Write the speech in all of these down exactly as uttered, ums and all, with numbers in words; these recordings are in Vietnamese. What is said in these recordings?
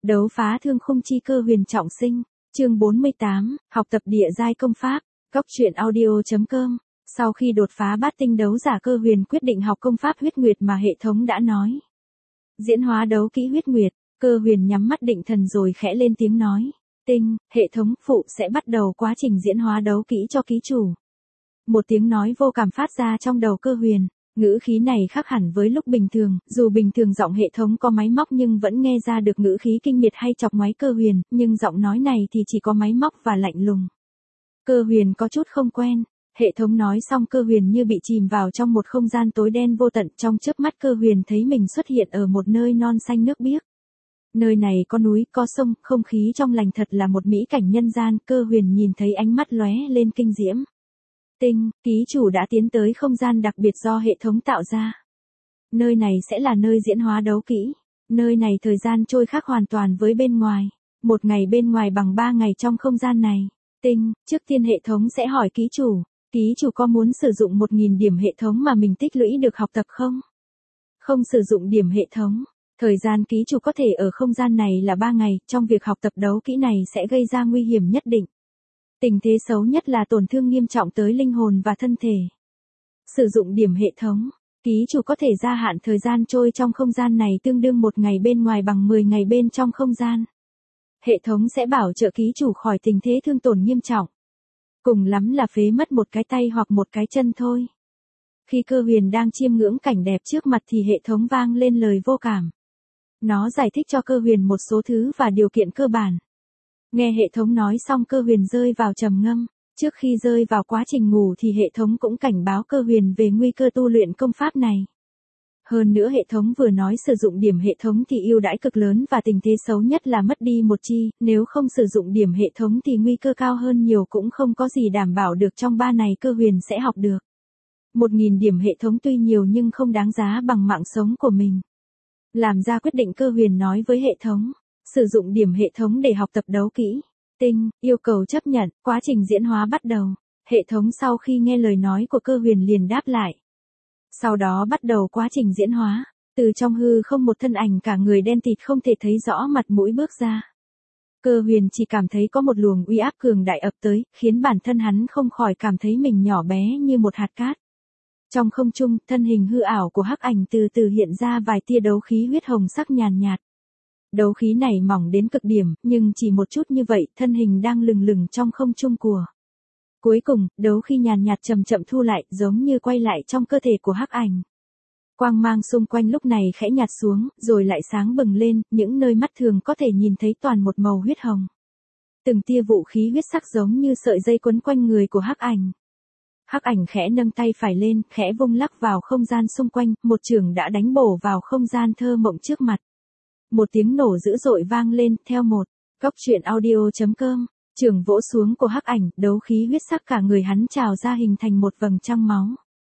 Đấu phá thương khung chi cơ huyền trọng sinh, chương bốn mươi tám, học tập địa giai công pháp, góc truyện audio.com. Sau khi đột phá bát tinh đấu giả cơ huyền quyết định học công pháp huyết nguyệt mà hệ thống đã nói. Diễn hóa đấu kỹ huyết nguyệt, cơ huyền nhắm mắt định thần rồi khẽ lên tiếng nói. Tinh, hệ thống phụ sẽ bắt đầu quá trình diễn hóa đấu kỹ cho ký chủ. Một tiếng nói vô cảm phát ra trong đầu cơ huyền. Ngữ khí này khác hẳn với lúc bình thường, dù bình thường giọng hệ thống có máy móc nhưng vẫn nghe ra được ngữ khí kinh miệt hay chọc ngoáy cơ huyền, nhưng giọng nói này thì chỉ có máy móc và lạnh lùng. Cơ huyền có chút không quen, hệ thống nói xong cơ huyền như bị chìm vào trong một không gian tối đen vô tận, trong chớp mắt cơ huyền thấy mình xuất hiện ở một nơi non xanh nước biếc. Nơi này có núi, có sông, không khí trong lành thật là một mỹ cảnh nhân gian, cơ huyền nhìn thấy ánh mắt lóe lên kinh diễm. Tinh, ký chủ đã tiến tới không gian đặc biệt do hệ thống tạo ra. Nơi này sẽ là nơi diễn hóa đấu kỹ. Nơi này thời gian trôi khác hoàn toàn với bên ngoài. Một ngày bên ngoài bằng ba ngày trong không gian này. Tinh, trước tiên hệ thống sẽ hỏi ký chủ. Ký chủ có muốn sử dụng một nghìn điểm hệ thống mà mình tích lũy được học tập không? Không sử dụng điểm hệ thống. Thời gian ký chủ có thể ở không gian này là ba ngày, trong việc học tập đấu kỹ này sẽ gây ra nguy hiểm nhất định. Tình thế xấu nhất là tổn thương nghiêm trọng tới linh hồn và thân thể. Sử dụng điểm hệ thống, ký chủ có thể gia hạn thời gian trôi trong không gian này tương đương một ngày bên ngoài bằng mười ngày bên trong không gian. Hệ thống sẽ bảo trợ ký chủ khỏi tình thế thương tổn nghiêm trọng. Cùng lắm là phế mất một cái tay hoặc một cái chân thôi. Khi cơ huyền đang chiêm ngưỡng cảnh đẹp trước mặt thì hệ thống vang lên lời vô cảm. Nó giải thích cho cơ huyền một số thứ và điều kiện cơ bản. Nghe hệ thống nói xong cơ huyền rơi vào trầm ngâm, trước khi rơi vào quá trình ngủ thì hệ thống cũng cảnh báo cơ huyền về nguy cơ tu luyện công pháp này. Hơn nữa hệ thống vừa nói sử dụng điểm hệ thống thì ưu đãi cực lớn và tình thế xấu nhất là mất đi một chi, nếu không sử dụng điểm hệ thống thì nguy cơ cao hơn nhiều cũng không có gì đảm bảo được trong ba này cơ huyền sẽ học được. Một nghìn điểm hệ thống tuy nhiều nhưng không đáng giá bằng mạng sống của mình. Làm ra quyết định cơ huyền nói với hệ thống. Sử dụng điểm hệ thống để học tập đấu kỹ. Tinh, yêu cầu chấp nhận, quá trình diễn hóa bắt đầu. Hệ thống sau khi nghe lời nói của cơ huyền liền đáp lại. Sau đó bắt đầu quá trình diễn hóa. Từ trong hư không một thân ảnh cả người đen tịt không thể thấy rõ mặt mũi bước ra. Cơ huyền chỉ cảm thấy có một luồng uy áp cường đại ập tới, khiến bản thân hắn không khỏi cảm thấy mình nhỏ bé như một hạt cát. Trong không trung, thân hình hư ảo của hắc ảnh từ từ hiện ra vài tia đấu khí huyết hồng sắc nhàn nhạt. Đấu khí này mỏng đến cực điểm, nhưng chỉ một chút như vậy, thân hình đang lừng lừng trong không trung của. Cuối cùng, đấu khí nhàn nhạt chậm chậm thu lại, giống như quay lại trong cơ thể của hắc ảnh. Quang mang xung quanh lúc này khẽ nhạt xuống, rồi lại sáng bừng lên, những nơi mắt thường có thể nhìn thấy toàn một màu huyết hồng. Từng tia vũ khí huyết sắc giống như sợi dây quấn quanh người của hắc ảnh. Hắc ảnh khẽ nâng tay phải lên, khẽ vung lắc vào không gian xung quanh, một chưởng đã đánh bổ vào không gian thơ mộng trước mặt. Một tiếng nổ dữ dội vang lên, theo một, góc truyện audio.com, chưởng vỗ xuống của hắc ảnh, đấu khí huyết sắc cả người hắn trào ra hình thành một vầng trăng máu.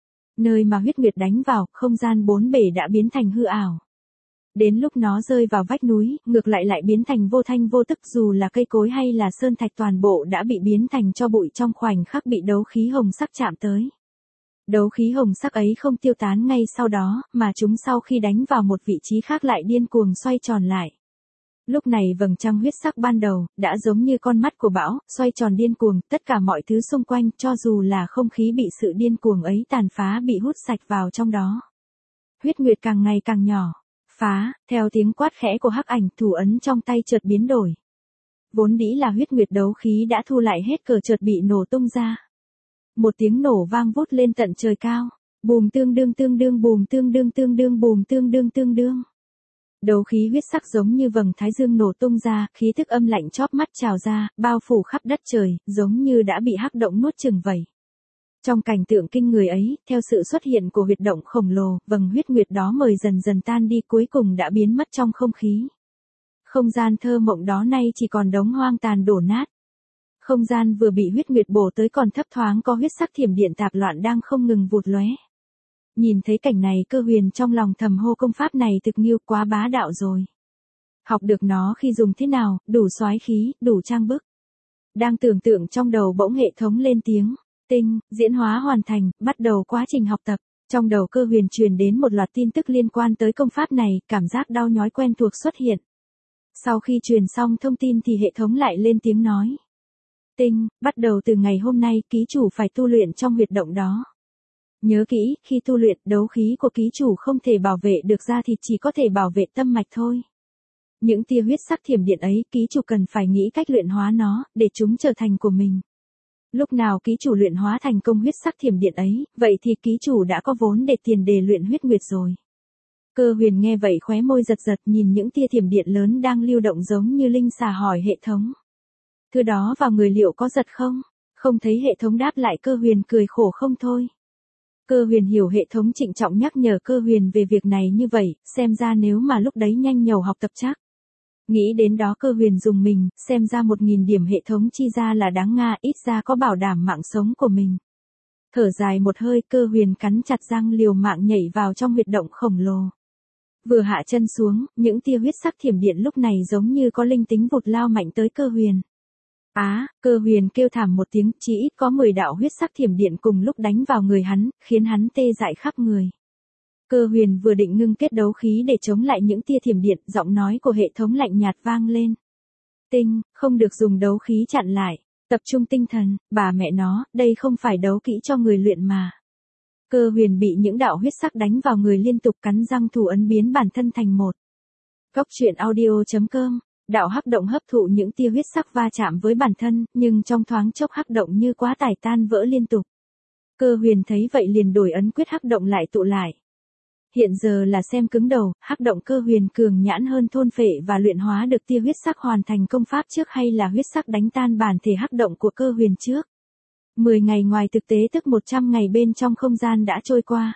Nơi mà huyết nguyệt đánh vào, không gian bốn bể đã biến thành hư ảo. Đến lúc nó rơi vào vách núi, ngược lại lại biến thành vô thanh vô tức, dù là cây cối hay là sơn thạch toàn bộ đã bị biến thành tro bụi trong khoảnh khắc bị đấu khí hồng sắc chạm tới. Đấu khí hồng sắc ấy không tiêu tán ngay sau đó, mà chúng sau khi đánh vào một vị trí khác lại điên cuồng xoay tròn lại. Lúc này vầng trăng huyết sắc ban đầu, đã giống như con mắt của bão, xoay tròn điên cuồng, tất cả mọi thứ xung quanh, cho dù là không khí bị sự điên cuồng ấy tàn phá bị hút sạch vào trong đó. Huyết nguyệt càng ngày càng nhỏ. Phá, theo tiếng quát khẽ của hắc ảnh, thủ ấn trong tay chợt biến đổi. Vốn dĩ là huyết nguyệt đấu khí đã thu lại hết cờ chợt bị nổ tung ra. Một tiếng nổ vang vút lên tận trời cao. Bùm tương đương tương đương bùm tương đương tương đương bùm tương đương tương đương. Đấu khí huyết sắc giống như vầng thái dương nổ tung ra, khí thức âm lạnh chóp mắt trào ra, bao phủ khắp đất trời, giống như đã bị hắc động nuốt chửng vậy. Trong cảnh tượng kinh người ấy, theo sự xuất hiện của huyệt động khổng lồ, vầng huyết nguyệt đó mời dần dần tan đi cuối cùng đã biến mất trong không khí. Không gian thơ mộng đó nay chỉ còn đống hoang tàn đổ nát. Không gian vừa bị huyết nguyệt bổ tới còn thấp thoáng có huyết sắc thiểm điện tạp loạn đang không ngừng vụt lóe. Nhìn thấy cảnh này cơ huyền trong lòng thầm hô công pháp này thực nghiêu quá bá đạo rồi. Học được nó khi dùng thế nào, đủ soái khí, đủ trang bức. Đang tưởng tượng trong đầu bỗng hệ thống lên tiếng. Tinh, diễn hóa hoàn thành, bắt đầu quá trình học tập. Trong đầu cơ huyền truyền đến một loạt tin tức liên quan tới công pháp này, cảm giác đau nhói quen thuộc xuất hiện. Sau khi truyền xong thông tin thì hệ thống lại lên tiếng nói. Tinh, bắt đầu từ ngày hôm nay ký chủ phải tu luyện trong huyệt động đó. Nhớ kỹ, khi tu luyện, đấu khí của ký chủ không thể bảo vệ được da thịt, chỉ có thể bảo vệ tâm mạch thôi. Những tia huyết sắc thiểm điện ấy, ký chủ cần phải nghĩ cách luyện hóa nó, để chúng trở thành của mình. Lúc nào ký chủ luyện hóa thành công huyết sắc thiểm điện ấy, vậy thì ký chủ đã có vốn để tiền đề luyện huyết nguyệt rồi. Cơ Huyền nghe vậy khóe môi giật giật, nhìn những tia thiểm điện lớn đang lưu động giống như linh xà hỏi hệ thống. Thứ đó vào người liệu có giật không? Không thấy hệ thống đáp lại, Cơ Huyền cười khổ không thôi. Cơ Huyền hiểu hệ thống trịnh trọng nhắc nhở Cơ Huyền về việc này như vậy, xem ra nếu mà lúc đấy nhanh nhẩu học tập chắc. Nghĩ đến đó Cơ Huyền dùng mình, xem ra một nghìn điểm hệ thống chi ra là đáng nga, ít ra có bảo đảm mạng sống của mình. Thở dài một hơi, Cơ Huyền cắn chặt răng liều mạng nhảy vào trong huyệt động khổng lồ. Vừa hạ chân xuống, những tia huyết sắc thiểm điện lúc này giống như có linh tính vụt lao mạnh tới Cơ Huyền. Á, à, Cơ Huyền kêu thảm một tiếng, chỉ ít có mười đạo huyết sắc thiểm điện cùng lúc đánh vào người hắn, khiến hắn tê dại khắp người. Cơ Huyền vừa định ngưng kết đấu khí để chống lại những tia thiểm điện, giọng nói của hệ thống lạnh nhạt vang lên. Tinh, không được dùng đấu khí chặn lại, tập trung tinh thần, bà mẹ nó, đây không phải đấu kỹ cho người luyện mà. Cơ Huyền bị những đạo huyết sắc đánh vào người liên tục, cắn răng thủ ấn biến bản thân thành một. Góc truyện audio chấm com. Đạo hắc động hấp thụ những tia huyết sắc va chạm với bản thân, nhưng trong thoáng chốc hắc động như quá tải tan vỡ liên tục. Cơ Huyền thấy vậy liền đổi ấn quyết hắc động lại tụ lại. Hiện giờ là xem cứng đầu, hắc động Cơ Huyền cường nhãn hơn thôn phệ và luyện hóa được tia huyết sắc hoàn thành công pháp trước hay là huyết sắc đánh tan bản thể hắc động của Cơ Huyền trước. mười ngày ngoài thực tế tức một trăm ngày bên trong không gian đã trôi qua.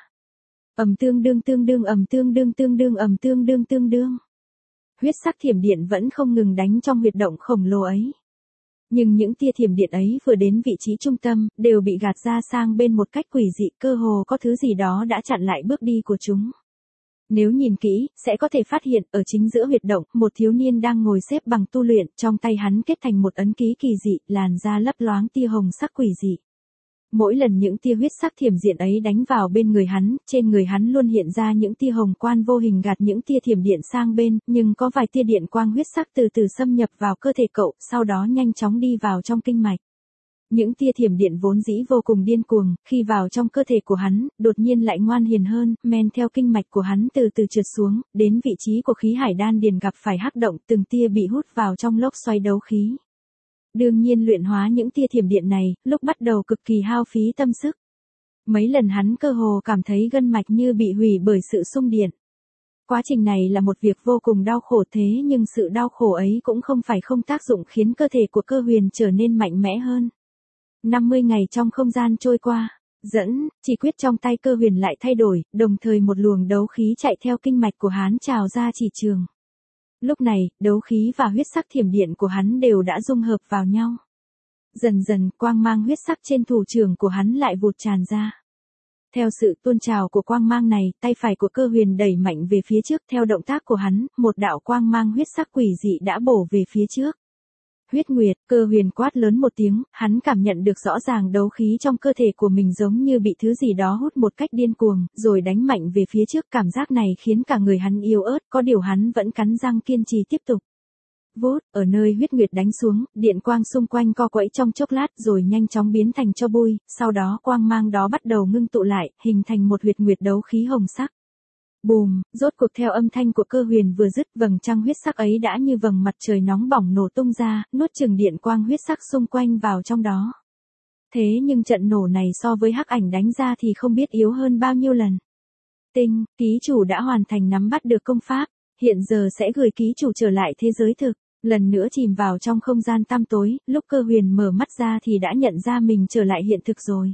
Ầm tương đương tương đương ầm tương đương tương đương ầm tương đương tương đương. Huyết sắc thiểm điện vẫn không ngừng đánh trong huyệt động khổng lồ ấy. Nhưng những tia thiểm điện ấy vừa đến vị trí trung tâm, đều bị gạt ra sang bên một cách quỷ dị, cơ hồ có thứ gì đó đã chặn lại bước đi của chúng. Nếu nhìn kỹ, sẽ có thể phát hiện, ở chính giữa huyệt động, một thiếu niên đang ngồi xếp bằng tu luyện, trong tay hắn kết thành một ấn ký kỳ dị, làn da lấp loáng tia hồng sắc quỷ dị. Mỗi lần những tia huyết sắc thiểm điện ấy đánh vào bên người hắn, trên người hắn luôn hiện ra những tia hồng quan vô hình gạt những tia thiểm điện sang bên, nhưng có vài tia điện quang huyết sắc từ từ xâm nhập vào cơ thể cậu, sau đó nhanh chóng đi vào trong kinh mạch. Những tia thiểm điện vốn dĩ vô cùng điên cuồng, khi vào trong cơ thể của hắn, đột nhiên lại ngoan hiền hơn, men theo kinh mạch của hắn từ từ trượt xuống, đến vị trí của khí hải đan điền gặp phải hắc động, từng tia bị hút vào trong lốc xoáy đấu khí. Đương nhiên luyện hóa những tia thiểm điện này, lúc bắt đầu cực kỳ hao phí tâm sức. Mấy lần hắn cơ hồ cảm thấy gân mạch như bị hủy bởi sự xung điện. Quá trình này là một việc vô cùng đau khổ, thế nhưng sự đau khổ ấy cũng không phải không tác dụng khiến cơ thể của Cơ Huyền trở nên mạnh mẽ hơn. năm mươi ngày trong không gian trôi qua, dẫn, chỉ quyết trong tay Cơ Huyền lại thay đổi, đồng thời một luồng đấu khí chạy theo kinh mạch của hắn trào ra chỉ trường. Lúc này, đấu khí và huyết sắc thiểm điện của hắn đều đã dung hợp vào nhau. Dần dần, quang mang huyết sắc trên thủ trưởng của hắn lại vụt tràn ra. Theo sự tuôn trào của quang mang này, tay phải của Cơ Huyền đẩy mạnh về phía trước, theo động tác của hắn, một đạo quang mang huyết sắc quỷ dị đã bổ về phía trước. Huyết nguyệt, Cơ Huyền quát lớn một tiếng, hắn cảm nhận được rõ ràng đấu khí trong cơ thể của mình giống như bị thứ gì đó hút một cách điên cuồng, rồi đánh mạnh về phía trước, cảm giác này khiến cả người hắn yếu ớt, có điều hắn vẫn cắn răng kiên trì tiếp tục. Vút, ở nơi huyết nguyệt đánh xuống, điện quang xung quanh co quẫy trong chốc lát rồi nhanh chóng biến thành tro bụi, sau đó quang mang đó bắt đầu ngưng tụ lại, hình thành một huyệt nguyệt đấu khí hồng sắc. Bùm, rốt cuộc theo âm thanh của Cơ Huyền vừa dứt, vầng trăng huyết sắc ấy đã như vầng mặt trời nóng bỏng nổ tung ra, nuốt chửng điện quang huyết sắc xung quanh vào trong đó. Thế nhưng trận nổ này so với hắc ảnh đánh ra thì không biết yếu hơn bao nhiêu lần. Tinh, ký chủ đã hoàn thành nắm bắt được công pháp, hiện giờ sẽ gửi ký chủ trở lại thế giới thực, lần nữa chìm vào trong không gian tăm tối, lúc Cơ Huyền mở mắt ra thì đã nhận ra mình trở lại hiện thực rồi.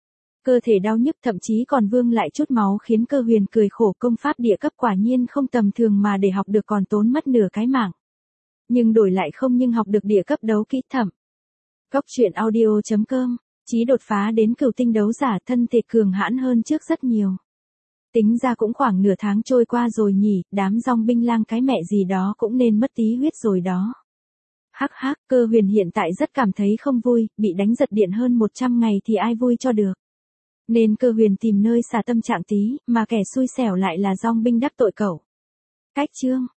Cơ thể đau nhức thậm chí còn vương lại chút máu khiến Cơ Huyền cười khổ, công pháp địa cấp quả nhiên không tầm thường mà để học được còn tốn mất nửa cái mạng. Nhưng đổi lại không nhưng học được địa cấp đấu kỹ thẩm. Góc truyện audio chấm com, chí đột phá đến cửu tinh đấu giả, thân thể cường hãn hơn trước rất nhiều. Tính ra cũng khoảng nửa tháng trôi qua rồi nhỉ, đám dòng binh lang cái mẹ gì đó cũng nên mất tí huyết rồi đó. Hắc hắc, Cơ Huyền hiện tại rất cảm thấy không vui, bị đánh giật điện hơn một trăm ngày thì ai vui cho được. Nên Cơ Huyền tìm nơi xả tâm trạng tí, mà kẻ xui xẻo lại là dòng binh đắc tội cậu. Cách chương